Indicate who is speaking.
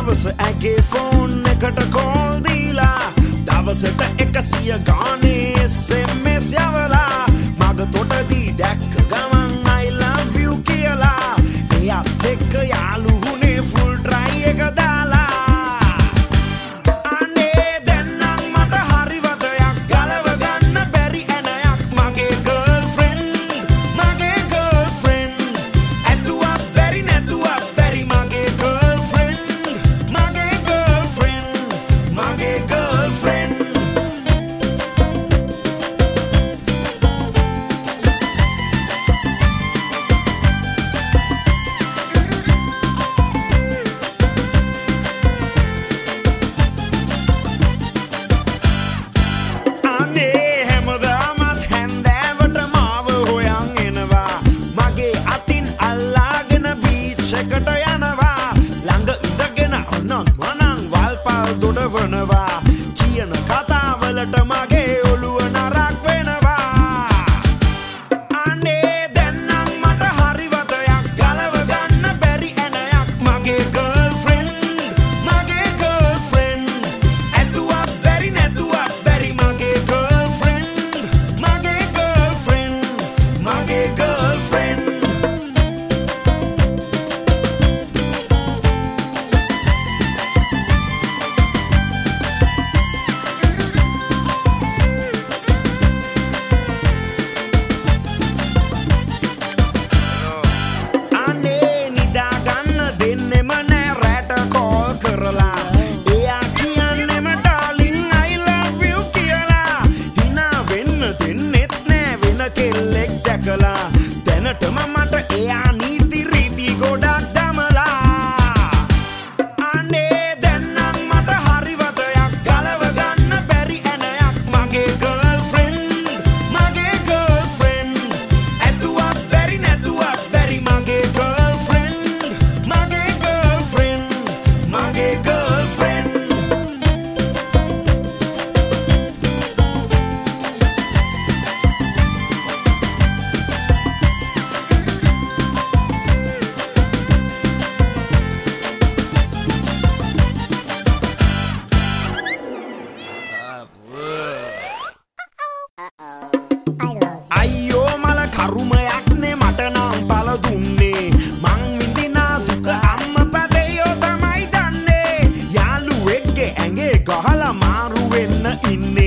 Speaker 1: දවස ඇගේ ෆෝන් එකට කෝල් දීලා දවසට 100 ගානේ SMS යවලා මග තොටදී දැක්ක ගමන් I love you කියලා එයාත් එක්ක යාළු වුණේ full try එක දාලා අනේ දැන් නම් මට හරි වදයක් ගලව ගන්න බැරි ඇණයක් මගේ girlfriend ඇදුවත් බැරි නැතුවත් බැරි මගේ girlfriend එකට යනවා ළඟ ඉඳගෙන අනන් මනන් වල්පල් දොඩවනවා කියන කතාවලට මගේ ඔළුව නරක් වෙනවා අනේ දැන් නම් මට හරි වදයක් ගලව ගන්න බැරි ඇණයක් මගේ girlfriend ඇදුවත් බැරි නැතුවත් බැරි මගේ girlfriend දැනටම මට එයා නීති රීති ගොඩක් දමලා අනේ දැන් නම් මට හරි වදයක් ගලව ගන්න බැරි ඇණයක් මගේ girlfriend ඇදුවත් බැරි නැතුවත් බැරි මගේ girlfriend අයියෝ මල කරුමයක්නේ මට නම් පල දුන්නේ මං විඳිනා දුක අම්ම පැදයෝ තමයි දන්නේ යාළුවෙක්ගේ ඇඟේ ගහලා මාරු වෙන්න ඉන්නේ